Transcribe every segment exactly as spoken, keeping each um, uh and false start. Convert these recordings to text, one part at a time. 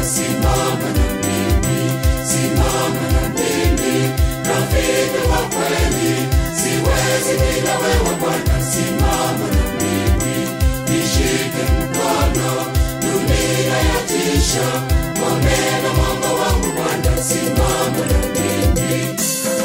simama na mimi, simama na mimi, rafiki wa kweli, siwezi bila wewe Bwana, simama na mimi, nishike mkono, dunia yatisha, ngome na mwamba wangu Bwana, simama na mimi.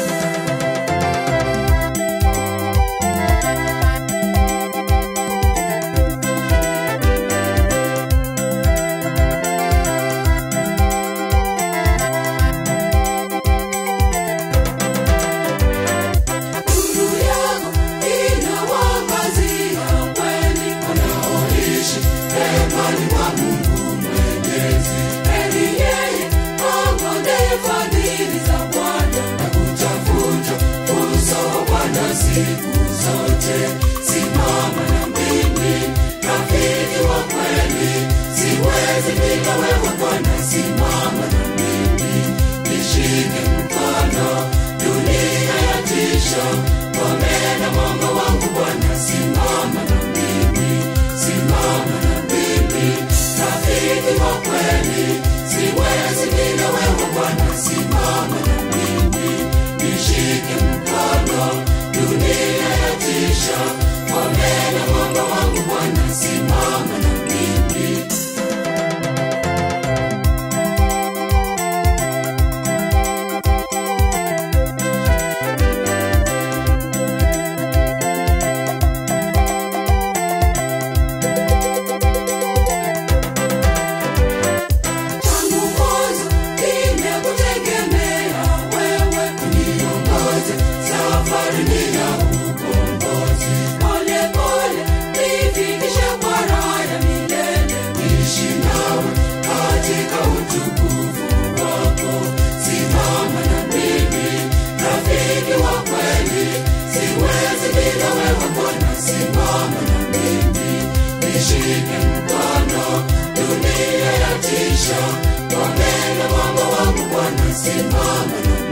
Siku zote simama na mimi, rafiki wa kweli, siwezi bila wewe Bwana, simama na mimi, nishike mkono, dunia yatisha, ngome na mwamba wangu Bwana, simama na mimi, simama na mimi, rafiki wa kweli, siwezi bila wewe Bwana, simama na mimi, nishike mkono, dunia yatisha, ngome na mwamba wangu Bwana, simama na mimi. Tangu mwanzo nimekutegemea wewe, uniongoze safarini ya ukombozi, pole pole nifikishe kwa raha ya milele, niishi nawe katika utukufu wako, simama na mimi, rafiki wa kweli, siwezi bila wewe Bwana, simama na mimi, nishike mkono, dunia yatisha, ngome na mwamba wangu Bwana, simama na